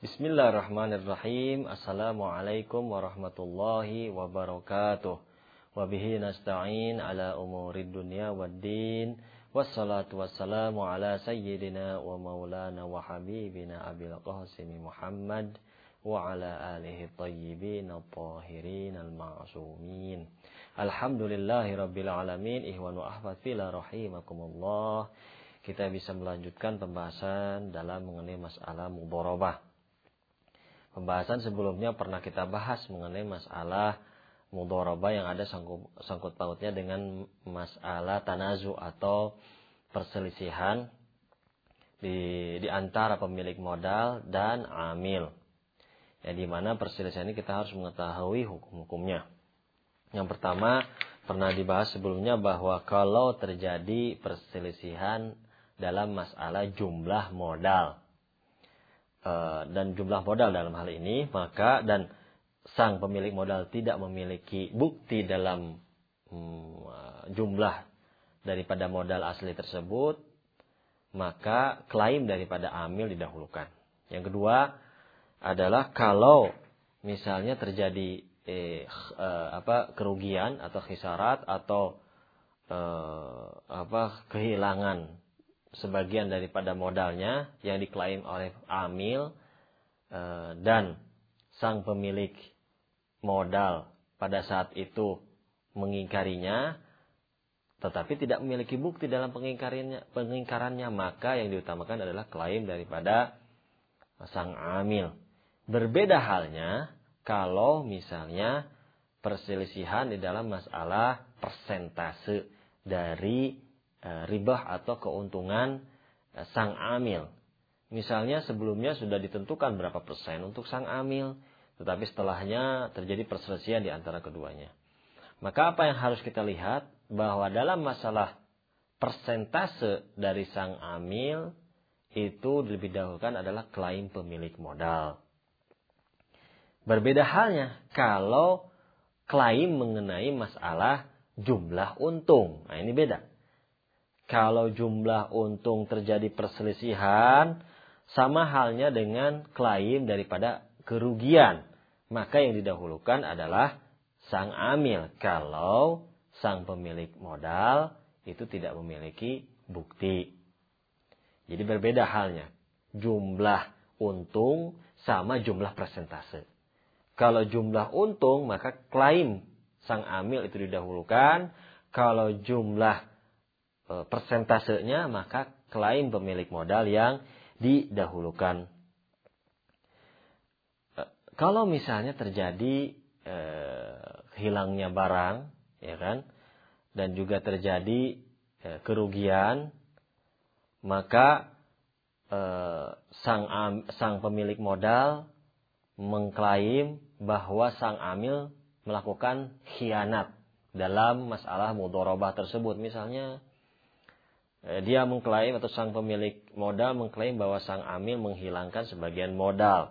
Bismillahirrahmanirrahim. Assalamualaikum warahmatullahi wabarakatuh. Wabihi nasta'in ala umurid dunya waddin. Wassalatu wassalamu ala sayyidina wa maulana wa habibina Abil Qasim Muhammad wa ala alihi tayyibin at-tahirin al-ma'sumin. Alhamdulillahi rabbil alamin. Ihwan wa ahfad fila rahimakumullah. Kita bisa melanjutkan pembahasan dalam mengenai masalah mudharabah. Pembahasan sebelumnya pernah kita bahas mengenai masalah mudharabah yang ada sangkut pautnya dengan masalah tanazu atau perselisihan di antara pemilik modal dan amil. Ya, di mana perselisihan ini kita harus mengetahui hukum-hukumnya. Yang pertama pernah dibahas sebelumnya bahwa kalau terjadi perselisihan dalam masalah jumlah modal dan jumlah modal dalam hal ini, maka dan sang pemilik modal tidak memiliki bukti dalam jumlah daripada modal asli tersebut, maka klaim daripada amil didahulukan. Yang kedua adalah kalau misalnya terjadi kerugian atau khisarat atau kehilangan sebagian daripada modalnya yang diklaim oleh amil dan sang pemilik modal pada saat itu mengingkarinya tetapi tidak memiliki bukti dalam pengingkarannya, maka yang diutamakan adalah klaim daripada sang amil. Berbeda halnya kalau misalnya perselisihan di dalam masalah persentase dari ribah atau keuntungan sang amil. Misalnya sebelumnya sudah ditentukan berapa persen untuk sang amil, tetapi setelahnya terjadi perselisihan di antara keduanya. Maka apa yang harus kita lihat? Bahwa dalam masalah persentase dari sang amil itu lebih dahulukan adalah klaim pemilik modal. Berbeda halnya kalau klaim mengenai masalah jumlah untung. Nah, ini beda. Kalau jumlah untung terjadi perselisihan, sama halnya dengan klaim daripada kerugian. Maka yang didahulukan adalah sang amil. Kalau sang pemilik modal itu tidak memiliki bukti. Jadi berbeda halnya. Jumlah untung sama jumlah persentase. Kalau jumlah untung, maka klaim sang amil itu didahulukan. Kalau jumlah persentasenya, maka klaim pemilik modal yang didahulukan. Kalau misalnya terjadi hilangnya barang, ya kan, dan juga terjadi kerugian, maka sang pemilik modal mengklaim bahwa sang amil melakukan khianat dalam masalah mudharabah tersebut. Misalnya dia mengklaim atau sang pemilik modal mengklaim bahwa sang amil menghilangkan sebagian modal.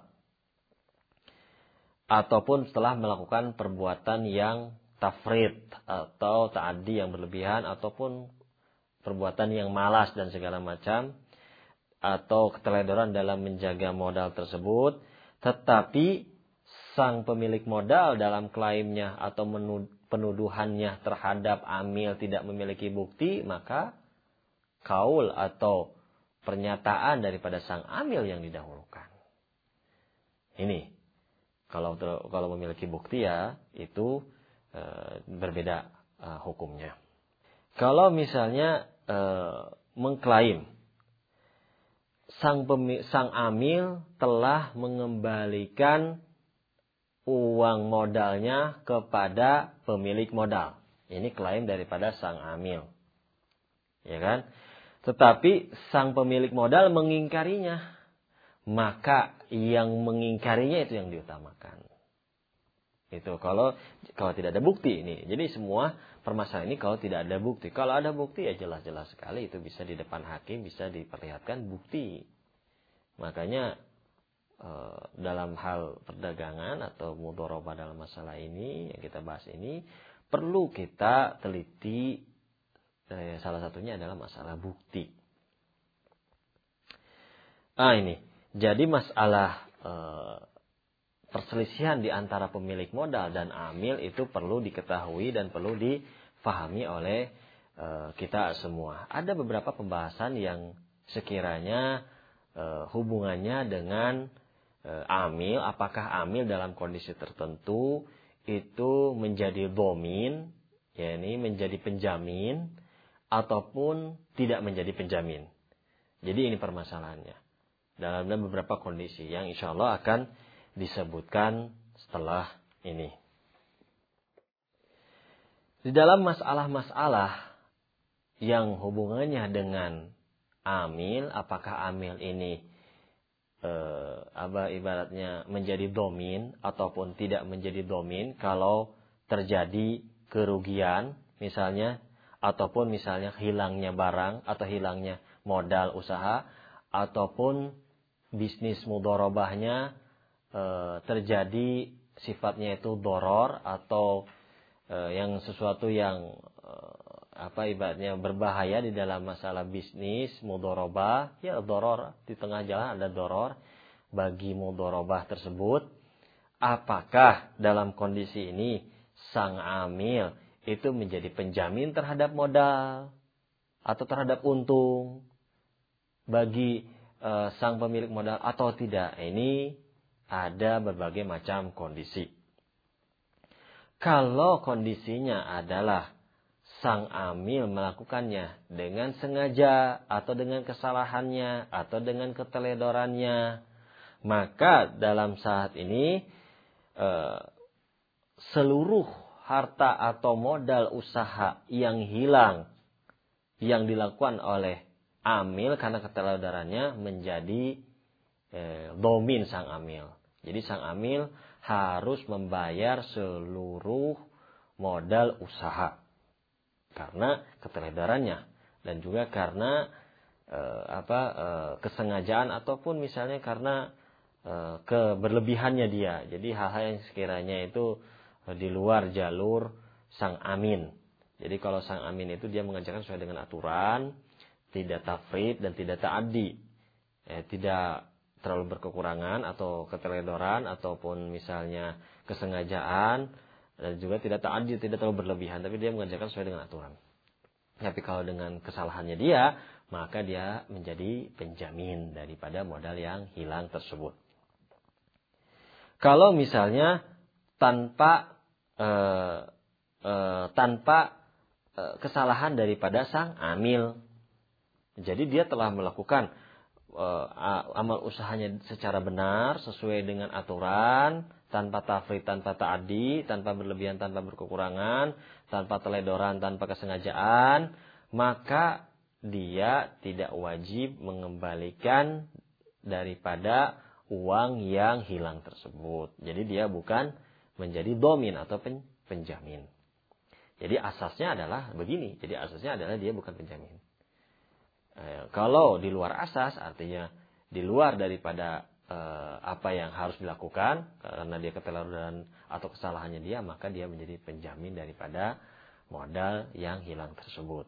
Ataupun setelah melakukan perbuatan yang tafrid atau ta'addi yang berlebihan. Ataupun perbuatan yang malas dan segala macam. Atau keteledoran dalam menjaga modal tersebut. Tetapi sang pemilik modal dalam klaimnya atau penuduhannya terhadap amil tidak memiliki bukti, maka kaul atau pernyataan daripada sang amil yang didahulukan. Ini kalau memiliki bukti ya itu berbeda hukumnya. Kalau misalnya mengklaim sang amil telah mengembalikan uang modalnya kepada pemilik modal. Ini klaim daripada sang amil. Ya kan? Tetapi sang pemilik modal mengingkarinya, maka yang mengingkarinya itu yang diutamakan. Itu kalau tidak ada bukti ini. Jadi semua permasalahan ini kalau tidak ada bukti. Kalau ada bukti ya jelas-jelas sekali itu bisa di depan hakim bisa diperlihatkan bukti. Makanya dalam hal perdagangan atau mudharabah dalam masalah ini yang kita bahas ini perlu kita teliti. Salah satunya adalah masalah bukti. Ini. Jadi masalah perselisihan di antara pemilik modal dan amil itu perlu diketahui dan perlu difahami oleh kita semua. Ada beberapa pembahasan yang sekiranya hubungannya dengan amil, apakah amil dalam kondisi tertentu itu menjadi domin, yakni menjadi penjamin, ataupun tidak menjadi penjamin. Jadi ini permasalahannya. Dalam beberapa kondisi yang insya Allah akan disebutkan setelah ini. Di dalam masalah-masalah yang hubungannya dengan amil, apakah amil ini ibaratnya menjadi domin ataupun tidak menjadi domin kalau terjadi kerugian misalnya, ataupun misalnya hilangnya barang atau hilangnya modal usaha, ataupun bisnis mudharabahnya terjadi sifatnya itu doror atau yang sesuatu yang ibaratnya berbahaya di dalam masalah bisnis mudharabah, ya doror, di tengah jalan ada doror bagi mudharabah tersebut. Apakah dalam kondisi ini sang amil itu menjadi penjamin terhadap modal atau terhadap untung bagi sang pemilik modal atau tidak? Ini ada berbagai macam kondisi. Kalau kondisinya adalah sang amil melakukannya dengan sengaja atau dengan kesalahannya atau dengan keteledorannya, maka dalam saat ini seluruh harta atau modal usaha yang hilang yang dilakukan oleh amil karena keteledorannya menjadi domin sang amil. Jadi sang amil harus membayar seluruh modal usaha karena keteledorannya dan juga karena kesengajaan ataupun misalnya karena keberlebihannya dia. Jadi hal-hal yang sekiranya itu di luar jalur sang amin. Jadi kalau sang amin itu dia mengerjakan sesuai dengan aturan, tidak tafrid dan tidak ta'addi, tidak terlalu berkekurangan atau keteledoran ataupun misalnya kesengajaan, dan juga tidak ta'addi, tidak terlalu berlebihan, tapi dia mengerjakan sesuai dengan aturan. Tapi kalau dengan kesalahannya dia, maka dia menjadi penjamin daripada modal yang hilang tersebut. Kalau misalnya tanpa kesalahan daripada sang amil, jadi dia telah melakukan amal usahanya secara benar, sesuai dengan aturan, tanpa tafrid, tanpa ta'addi, tanpa berlebihan, tanpa berkekurangan, tanpa teledoran, tanpa kesengajaan, maka dia tidak wajib mengembalikan daripada uang yang hilang tersebut. Jadi dia bukan menjadi domin atau penjamin. Jadi asasnya adalah begini. Jadi asasnya adalah dia bukan penjamin. Kalau di luar asas, artinya di luar daripada apa yang harus dilakukan karena dia keteledoran atau kesalahannya dia, maka dia menjadi penjamin daripada modal yang hilang tersebut.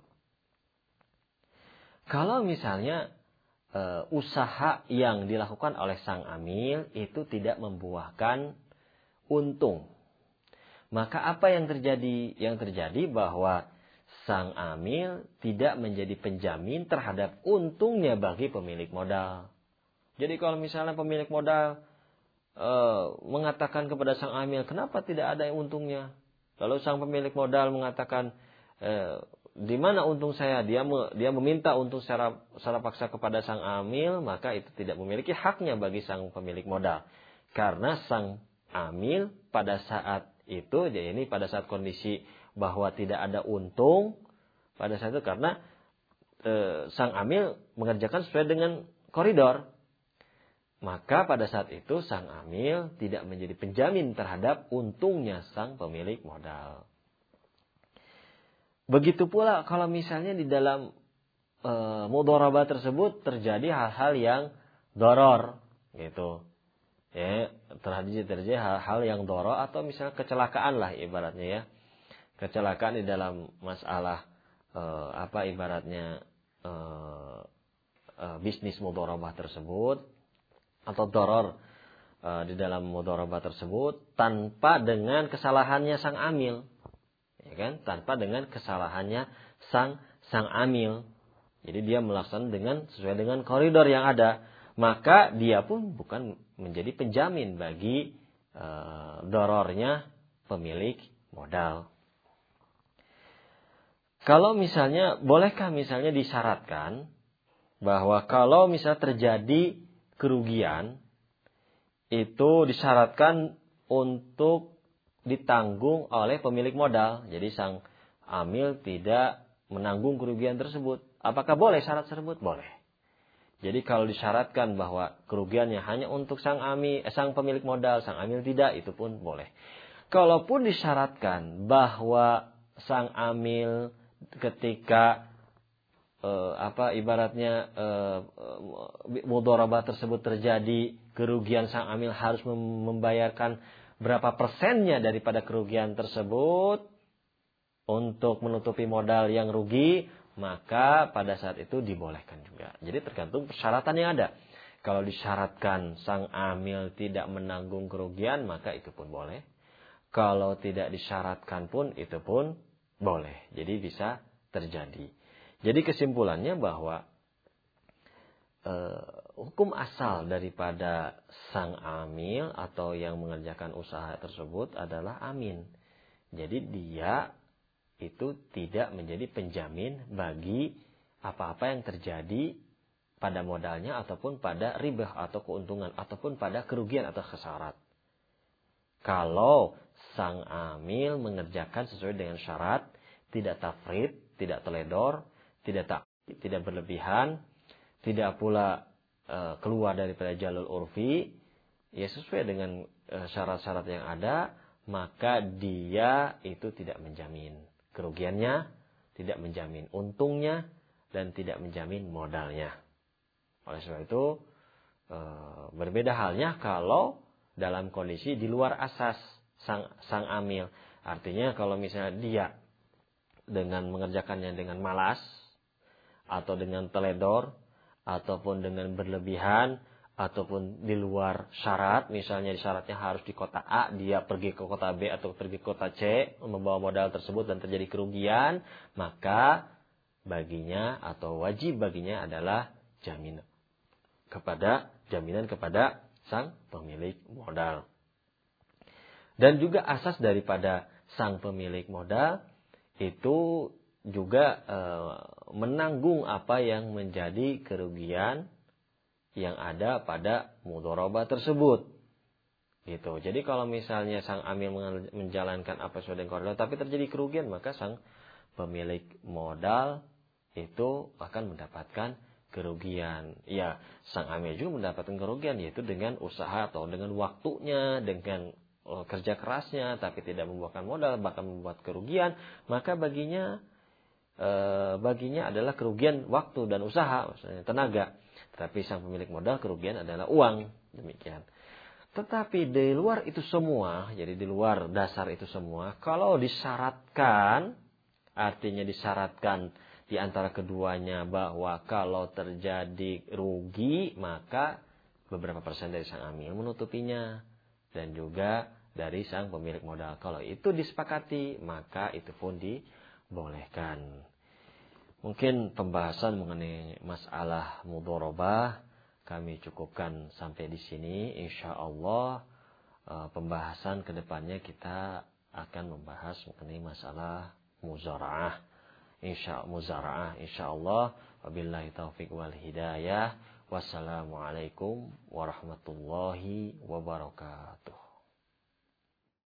Kalau misalnya usaha yang dilakukan oleh sang amil itu tidak membuahkan untung, maka apa yang terjadi? Yang terjadi bahwa sang amil tidak menjadi penjamin terhadap untungnya bagi pemilik modal. Jadi kalau misalnya pemilik modal mengatakan kepada sang amil, kenapa tidak ada yang untungnya? Lalu sang pemilik modal mengatakan, di mana untung saya? Dia meminta untung secara paksa kepada sang amil, maka itu tidak memiliki haknya bagi sang pemilik modal. Karena sang amil pada saat itu, jadi ini pada saat kondisi bahwa tidak ada untung, pada saat itu karena sang amil mengerjakan sesuai dengan koridor. Maka pada saat itu sang amil tidak menjadi penjamin terhadap untungnya sang pemilik modal. Begitu pula kalau misalnya di dalam mudharabah tersebut terjadi hal-hal yang doror, gitu. Ya, terjadi hal-hal yang doror atau misalnya kecelakaan lah ibaratnya ya. Kecelakaan di dalam masalah ibaratnya bisnis mudharabah tersebut, atau doror di dalam mudharabah tersebut tanpa dengan kesalahannya sang amil. Ya kan? Tanpa dengan kesalahannya sang amil. Jadi dia melaksanakan sesuai dengan koridor yang ada. Maka dia pun bukan menjadi penjamin bagi dorornya pemilik modal. Kalau misalnya, bolehkah misalnya disyaratkan bahwa kalau misalnya terjadi kerugian, itu disyaratkan untuk ditanggung oleh pemilik modal. Jadi sang amil tidak menanggung kerugian tersebut. Apakah boleh syarat tersebut? Boleh. Jadi kalau disyaratkan bahwa kerugiannya hanya untuk sang pemilik modal, sang amil tidak, itu pun boleh. Kalaupun disyaratkan bahwa sang amil ketika mudharabah tersebut terjadi, kerugian sang amil harus membayarkan berapa persennya daripada kerugian tersebut untuk menutupi modal yang rugi, maka pada saat itu dibolehkan juga. Jadi tergantung persyaratan yang ada. Kalau disyaratkan sang amil tidak menanggung kerugian, maka itu pun boleh. Kalau tidak disyaratkan pun, itu pun boleh. Jadi bisa terjadi. Jadi kesimpulannya bahwa hukum asal daripada sang amil atau yang mengerjakan usaha tersebut adalah amin. Jadi dia itu tidak menjadi penjamin bagi apa-apa yang terjadi pada modalnya ataupun pada ribah atau keuntungan ataupun pada kerugian atau khasarat. Kalau sang amil mengerjakan sesuai dengan syarat, tidak tafrid, tidak teledor, tidak berlebihan, tidak pula keluar daripada jalur urfi, ya sesuai dengan syarat-syarat yang ada, maka dia itu tidak menjamin kerugiannya, tidak menjamin untungnya, dan tidak menjamin modalnya. Oleh sebab itu, berbeda halnya kalau dalam kondisi di luar asas sang amil. Artinya kalau misalnya dia dengan mengerjakannya dengan malas, atau dengan teledor, ataupun dengan berlebihan, ataupun di luar syarat, misalnya syaratnya harus di kota A, dia pergi ke kota B atau pergi ke kota C, membawa modal tersebut dan terjadi kerugian, maka baginya atau wajib baginya adalah jaminan kepada sang pemilik modal. Dan juga asas daripada sang pemilik modal itu juga menanggung apa yang menjadi kerugian yang ada pada mudharabah tersebut. Gitu. Jadi kalau misalnya sang amil menjalankan apa sesuai dengan koridor tapi terjadi kerugian, maka sang pemilik modal itu akan mendapatkan kerugian. Ya, sang amil juga mendapatkan kerugian, yaitu dengan usaha atau dengan waktunya, dengan kerja kerasnya, tapi tidak membuahkan modal, bahkan membuat kerugian, maka baginya adalah kerugian waktu dan usaha, maksudnya tenaga. Tapi sang pemilik modal kerugian adalah uang, demikian. Tetapi di luar itu semua, jadi di luar dasar itu semua, kalau disyaratkan, artinya disyaratkan di antara keduanya bahwa kalau terjadi rugi, maka beberapa persen dari sang amil menutupinya, dan juga dari sang pemilik modal. Kalau itu disepakati, maka itu pun dibolehkan. Mungkin pembahasan mengenai masalah mudharabah kami cukupkan sampai di sini. Insyaallah pembahasan kedepannya kita akan membahas mengenai masalah muzara'ah. Insyaallah. Wabillahi taufiq wal hidayah. Wassalamualaikum warahmatullahi wabarakatuh.